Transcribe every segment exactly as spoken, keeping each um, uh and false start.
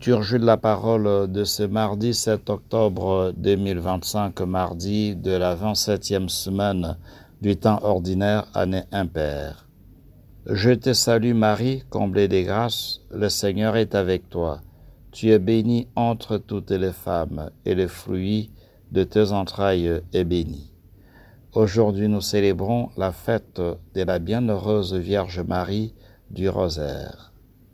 Lecture Jules la parole de ce mardi sept octobre deux mille vingt-cinq, mardi de la vingt-septième semaine du temps ordinaire, année impaire. Je te salue Marie, comblée de grâce, le Seigneur est avec toi. Tu es bénie entre toutes les femmes, et le fruit de tes entrailles est béni. Aujourd'hui, nous célébrons la fête de la bienheureuse Vierge Marie du Rosaire.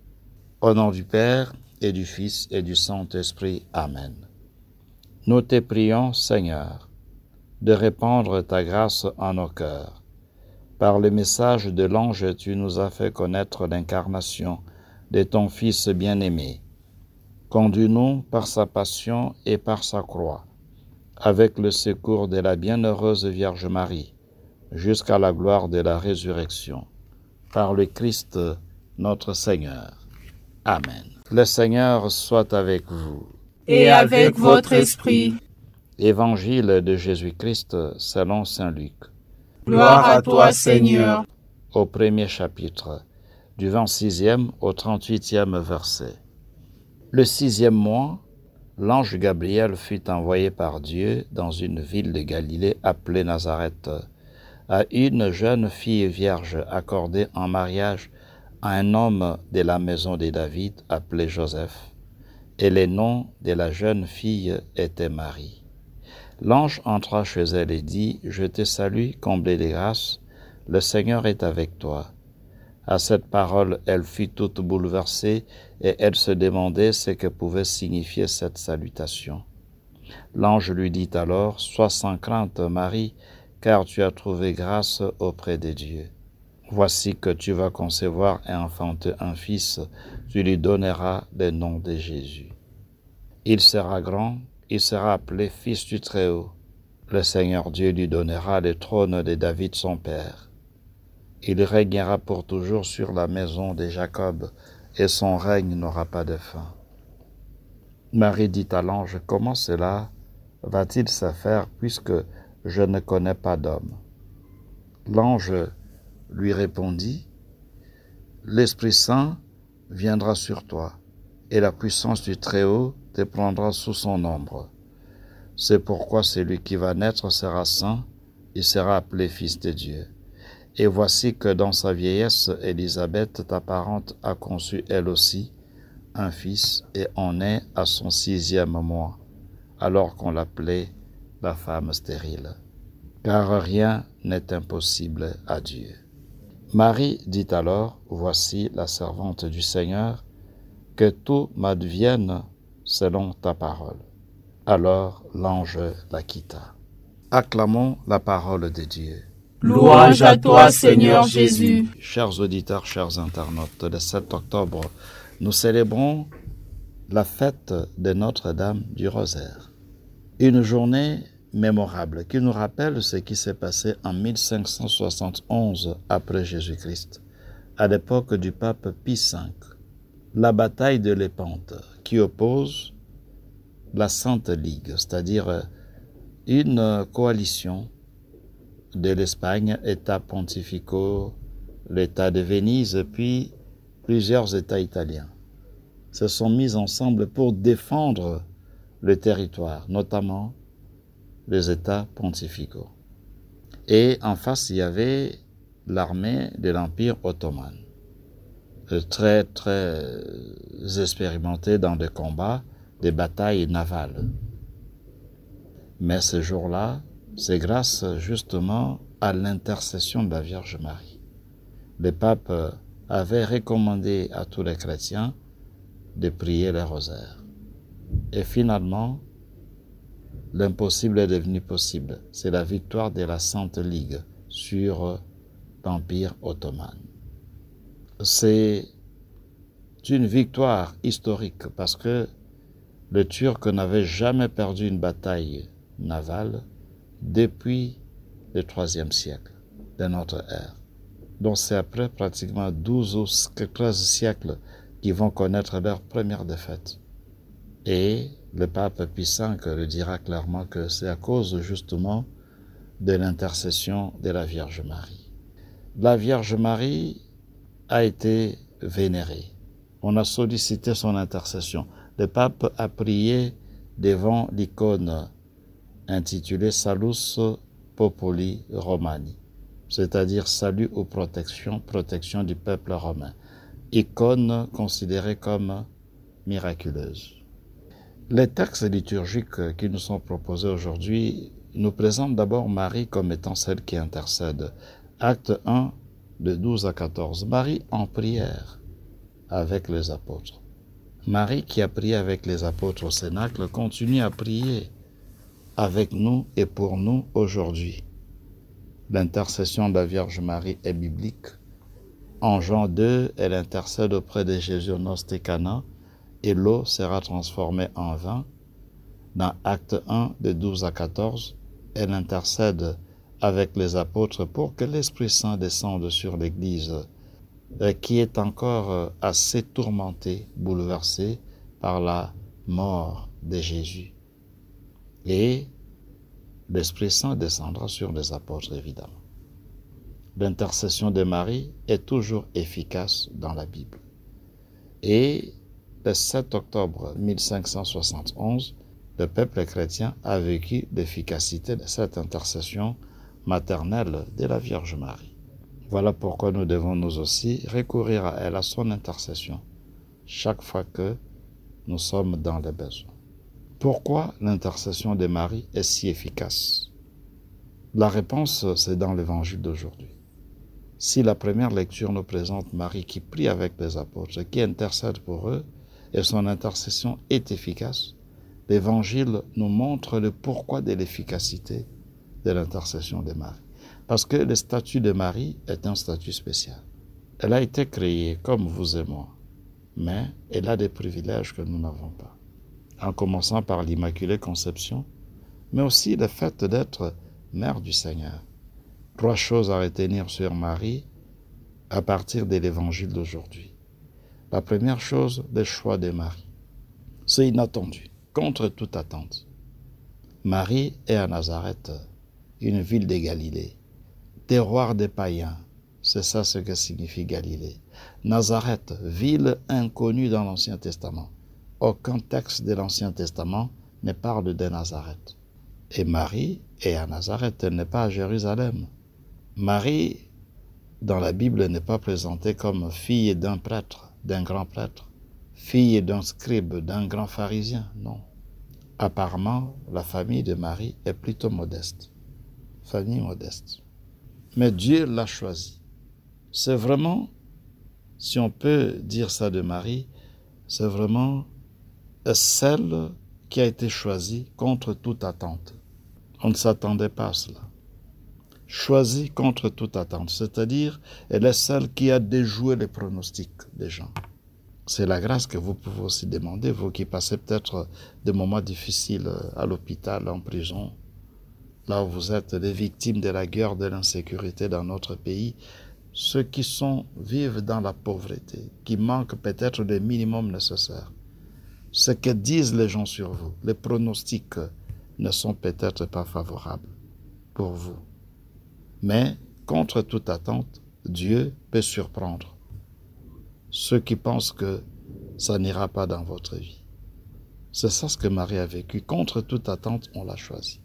Au nom du Père, et du Fils, et du Saint-Esprit. Amen. Nous te prions, Seigneur, de répandre ta grâce en nos cœurs. Par le message de l'ange, tu nous as fait connaître l'incarnation de ton Fils bien-aimé. Conduis-nous par sa passion et par sa croix, avec le secours de la bienheureuse Vierge Marie, jusqu'à la gloire de la résurrection. Par le Christ, notre Seigneur. Amen. Le Seigneur soit avec vous. Et avec votre esprit. Évangile de Jésus-Christ selon saint Luc. Gloire à toi, Seigneur. Au premier chapitre, du vingt-sixième au trente-huitième verset. Le sixième mois, l'ange Gabriel fut envoyé par Dieu dans une ville de Galilée appelée Nazareth, à une jeune fille vierge accordée en mariage à un homme de la maison de David appelé Joseph, et le nom de la jeune fille était Marie. L'ange entra chez elle et dit, « Je te salue, comblée de grâce, le Seigneur est avec toi. » À cette parole, elle fut toute bouleversée et elle se demandait ce que pouvait signifier cette salutation. L'ange lui dit alors, « Sois sans crainte, Marie, car tu as trouvé grâce auprès de Dieu. Voici que tu vas concevoir et enfanter un fils, tu lui donneras le nom de Jésus. Il sera grand, il sera appelé Fils du Très-Haut. Le Seigneur Dieu lui donnera le trône de David son père. Il régnera pour toujours sur la maison de Jacob, et son règne n'aura pas de fin. » Marie dit à l'ange, « Comment cela va-t-il se faire puisque je ne connais pas d'homme ?» L'ange lui répondit, « L'Esprit Saint viendra sur toi, et la puissance du Très-Haut te prendra sous son ombre. C'est pourquoi celui qui va naître sera saint, il sera appelé Fils de Dieu. Et voici que dans sa vieillesse, Élisabeth, ta parente, a conçu elle aussi un fils, et en est à son sixième mois, alors qu'on l'appelait la femme stérile. Car rien n'est impossible à Dieu. » Marie dit alors, « Voici la servante du Seigneur, que tout m'advienne selon ta parole. » Alors l'ange la quitta. Acclamons la parole de Dieu. Louange à toi, Seigneur Jésus. Chers auditeurs, chers internautes, le sept octobre, nous célébrons la fête de Notre-Dame du Rosaire. Une journée mémorable qui nous rappelle ce qui s'est passé en mille cinq cent soixante et onze après Jésus-Christ, à l'époque du pape Pie cinq, la bataille de Lépante qui oppose la Sainte Ligue, c'est-à-dire une coalition de l'Espagne, États pontificaux, l'État de Venise, puis plusieurs États italiens, se sont mis ensemble pour défendre le territoire, notamment les États pontificaux. Et en face, il y avait l'armée de l'Empire ottoman, très, très expérimentée dans des combats, des batailles navales. Mais ce jour-là, c'est grâce justement à l'intercession de la Vierge Marie. Le pape avait recommandé à tous les chrétiens de prier le rosaire. Et finalement, l'impossible est devenu possible. C'est la victoire de la Sainte Ligue sur l'Empire ottoman. C'est une victoire historique parce que les Turcs n'avaient jamais perdu une bataille navale depuis le troisième siècle de notre ère. Donc c'est après pratiquement douze ou treize siècles qu'ils vont connaître leur première défaite. Et le pape Pie cinq le dira clairement que c'est à cause justement de l'intercession de la Vierge Marie. La Vierge Marie a été vénérée. On a sollicité son intercession. le pape a prié devant l'icône intitulée Salus Populi Romani, c'est-à-dire salut ou protection, protection du peuple romain, icône considérée comme miraculeuse. Les textes liturgiques qui nous sont proposés aujourd'hui nous présentent d'abord Marie comme étant celle qui intercède. Acte un, de douze à quatorze. Marie en prière avec les apôtres. Marie qui a prié avec les apôtres au Cénacle continue à prier avec nous et pour nous aujourd'hui. L'intercession de la Vierge Marie est biblique. En Jean deux, elle intercède auprès de Jésus au noces de Cana et l'eau sera transformée en vin. Dans Acte un, de douze à quatorze, elle intercède avec les apôtres pour que l'Esprit Saint descende sur l'Église qui est encore assez tourmentée, bouleversée par la mort de Jésus. Et l'Esprit Saint descendra sur les apôtres, évidemment. L'intercession de Marie est toujours efficace dans la Bible. Et le sept octobre mille cinq cent soixante et onze, le peuple chrétien a vécu l'efficacité de cette intercession maternelle de la Vierge Marie. Voilà pourquoi nous devons nous aussi recourir à elle, à son intercession, chaque fois que nous sommes dans les besoins. Pourquoi l'intercession de Marie est si efficace? La réponse, c'est dans l'évangile d'aujourd'hui. Si la première lecture nous présente Marie qui prie avec les apôtres, qui intercède pour eux, et son intercession est efficace, l'évangile nous montre le pourquoi de l'efficacité de l'intercession de Marie. Parce que le statut de Marie est un statut spécial. Elle a été créée comme vous et moi, mais elle a des privilèges que nous n'avons pas. En commençant par l'Immaculée Conception, mais aussi le fait d'être mère du Seigneur. Trois choses à retenir sur Marie à partir de l'évangile d'aujourd'hui. La première chose, le choix de Marie. C'est inattendu, contre toute attente. Marie est à Nazareth, une ville de Galilée, terroir des païens, c'est ça ce que signifie Galilée. Nazareth, ville inconnue dans l'Ancien Testament. Aucun texte de l'Ancien Testament ne parle de Nazareth. Et Marie est à Nazareth, elle n'est pas à Jérusalem. Marie, dans la Bible, n'est pas présentée comme fille d'un prêtre, d'un grand prêtre, fille d'un scribe, d'un grand pharisien, non. Apparemment, la famille de Marie est plutôt modeste. Famille modeste. Mais Dieu l'a choisie. C'est vraiment, si on peut dire ça de Marie, c'est vraiment celle qui a été choisie contre toute attente. On ne s'attendait pas à cela. Choisie contre toute attente, c'est-à-dire elle est celle qui a déjoué les pronostics des gens. C'est la grâce que vous pouvez aussi demander, vous qui passez peut-être des moments difficiles à l'hôpital, en prison, là où vous êtes les victimes de la guerre, de l'insécurité dans notre pays, ceux qui sont, vivent dans la pauvreté, qui manquent peut-être le minimum nécessaire. Ce que disent les gens sur vous, les pronostics ne sont peut-être pas favorables pour vous. Mais, contre toute attente, Dieu peut surprendre ceux qui pensent que ça n'ira pas dans votre vie. C'est ça ce que Marie a vécu. Contre toute attente, on l'a choisi.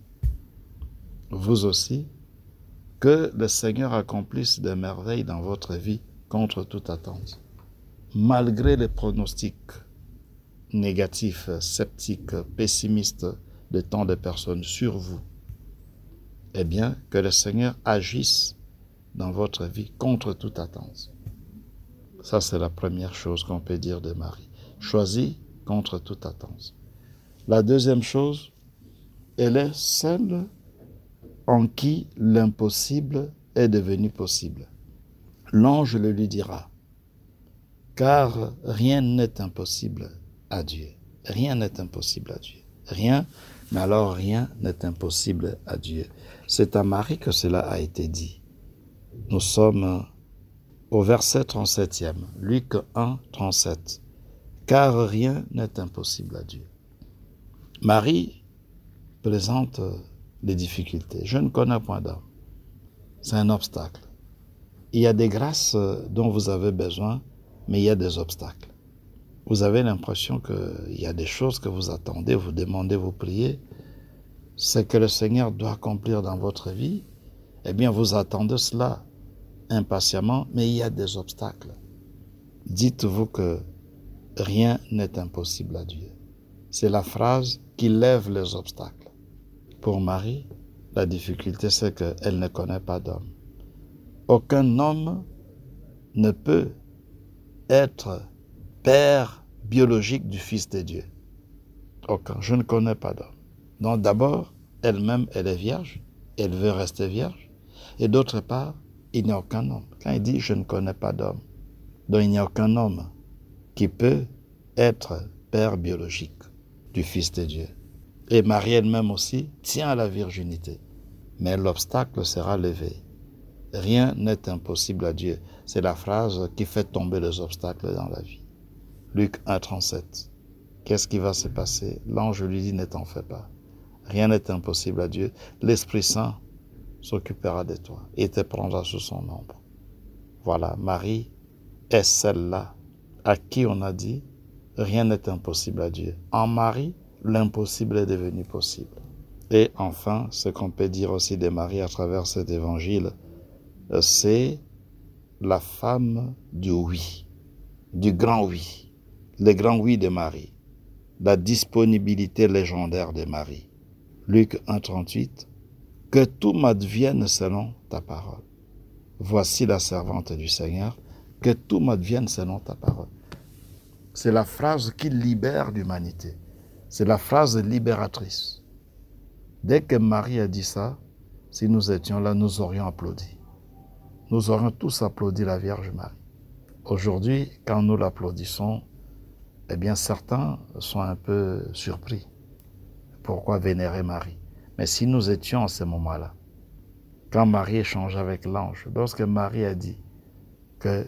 Vous aussi, que le Seigneur accomplisse des merveilles dans votre vie contre toute attente. Malgré les pronostics négatifs, sceptiques, pessimistes de tant de personnes sur vous, eh bien, que le Seigneur agisse dans votre vie contre toute attente. Ça, c'est la première chose qu'on peut dire de Marie. Choisie contre toute attente. La deuxième chose, elle est celle en qui l'impossible est devenu possible. L'ange le lui dira, car rien n'est impossible à Dieu. Rien n'est impossible à Dieu. Rien, mais alors rien n'est impossible à Dieu. C'est à Marie que cela a été dit. Nous sommes au verset trente-septième, Luc un, trente-sept. Car rien n'est impossible à Dieu. Marie présente les difficultés. Je ne connais point d'homme. C'est un obstacle. Il y a des grâces dont vous avez besoin, mais il y a des obstacles. Vous avez l'impression qu'il y a des choses que vous attendez, vous demandez, vous priez, c'est que le Seigneur doit accomplir dans votre vie. Eh bien, vous attendez cela impatiemment, mais il y a des obstacles. Dites-vous que rien n'est impossible à Dieu. C'est la phrase qui lève les obstacles. Pour Marie, la difficulté, c'est qu'elle ne connaît pas d'homme. Aucun homme ne peut être père biologique du Fils de Dieu. Aucun. Je ne connais pas d'homme. Donc d'abord, elle-même, elle est vierge. Elle veut rester vierge. Et d'autre part, il n'y a aucun homme. Quand il dit « je ne connais pas d'homme », donc il n'y a aucun homme qui peut être père biologique du Fils de Dieu. Et Marie elle-même aussi tient à la virginité. Mais l'obstacle sera levé. Rien n'est impossible à Dieu. C'est la phrase qui fait tomber les obstacles dans la vie. Luc un, trente-sept. Qu'est-ce qui va se passer? L'ange lui dit « ne t'en fais pas. Rien n'est impossible à Dieu. L'Esprit Saint s'occupera de toi et te prendra sous son ombre. » Voilà, Marie est celle-là à qui on a dit « rien n'est impossible à Dieu. » En Marie, l'impossible est devenu possible. Et enfin, ce qu'on peut dire aussi de Marie à travers cet évangile, c'est la femme du oui, du grand oui, le grand oui de Marie, la disponibilité légendaire de Marie. Luc un, trente-huit, « Que tout m'advienne selon ta parole. Voici la servante du Seigneur, que tout m'advienne selon ta parole. » C'est la phrase qui libère l'humanité. C'est la phrase libératrice. Dès que Marie a dit ça, si nous étions là, nous aurions applaudi. Nous aurions tous applaudi la Vierge Marie. Aujourd'hui, quand nous l'applaudissons, eh bien certains sont un peu surpris. Pourquoi vénérer Marie? Mais si nous étions à ce moment-là, quand Marie échange avec l'ange, lorsque Marie a dit que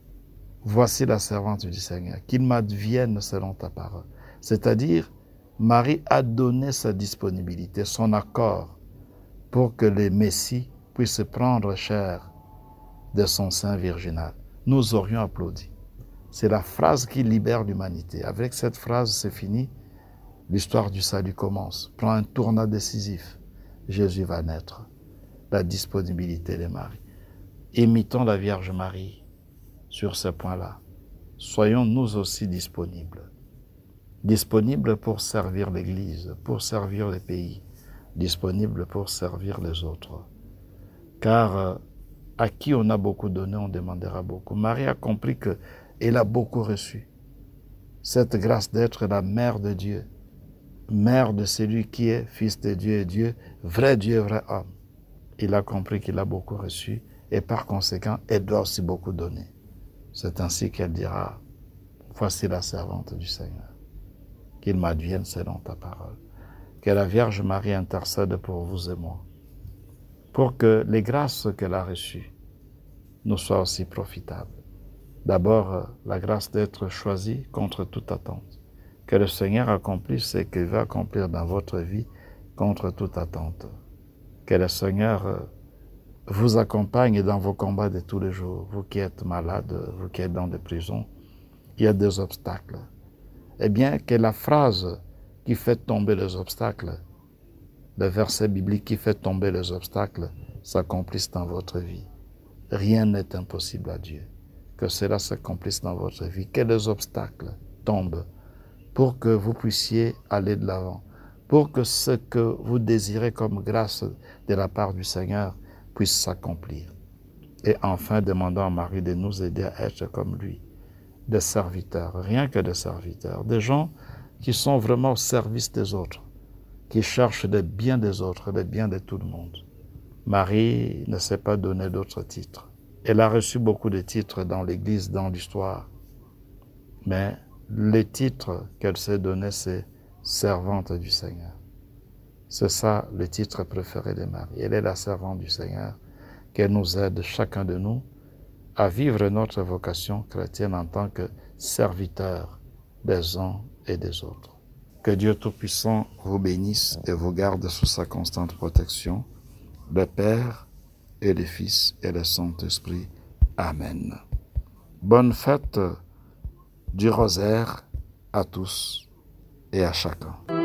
voici la servante du Seigneur, qu'il m'advienne selon ta parole. C'est-à-dire, Marie a donné sa disponibilité, son accord, pour que le Messie puisse prendre chair de son sein virginal. Nous aurions applaudi. C'est la phrase qui libère l'humanité. Avec cette phrase, c'est fini. L'histoire du salut commence. Prend un tournant décisif. Jésus va naître. La disponibilité de Marie. Imitons la Vierge Marie sur ce point-là. Soyons nous aussi disponibles. Disponibles pour servir l'Église, pour servir les pays, disponibles pour servir les autres. Car euh, à qui on a beaucoup donné, on demandera beaucoup. Marie a compris qu'elle a beaucoup reçu. Cette grâce d'être la mère de Dieu, mère de celui qui est fils de Dieu et Dieu, vrai Dieu, vrai homme. Il a compris qu'il a beaucoup reçu et par conséquent, elle doit aussi beaucoup donner. C'est ainsi qu'elle dira, voici la servante du Seigneur, qu'il m'advienne selon ta parole. Que la Vierge Marie intercède pour vous et moi, pour que les grâces qu'elle a reçues nous soient aussi profitables. D'abord, la grâce d'être choisie contre toute attente. Que le Seigneur accomplisse ce qu'il veut accomplir dans votre vie contre toute attente. Que le Seigneur vous accompagne dans vos combats de tous les jours. Vous qui êtes malade, vous qui êtes dans des prisons, il y a des obstacles. Eh bien, que la phrase qui fait tomber les obstacles, le verset biblique qui fait tomber les obstacles, s'accomplisse dans votre vie. Rien n'est impossible à Dieu. Que cela s'accomplisse dans votre vie. Que les obstacles tombent pour que vous puissiez aller de l'avant. Pour que ce que vous désirez comme grâce de la part du Seigneur puisse s'accomplir. Et enfin, demandons à Marie de nous aider à être comme lui. Des serviteurs, rien que des serviteurs. Des gens qui sont vraiment au service des autres. Qui cherchent le bien des autres, le bien de tout le monde. Marie ne s'est pas donné d'autres titres. Elle a reçu beaucoup de titres dans l'Église, dans l'histoire. Mais le titre qu'elle s'est donné, c'est servante du Seigneur. C'est ça le titre préféré de Marie. Elle est la servante du Seigneur, qu'elle nous aide, chacun de nous, à vivre notre vocation chrétienne en tant que serviteur des uns et des autres. Que Dieu Tout-Puissant vous bénisse et vous garde sous sa constante protection, le Père et le Fils et le Saint-Esprit. Amen. Bonne fête du rosaire à tous et à chacun.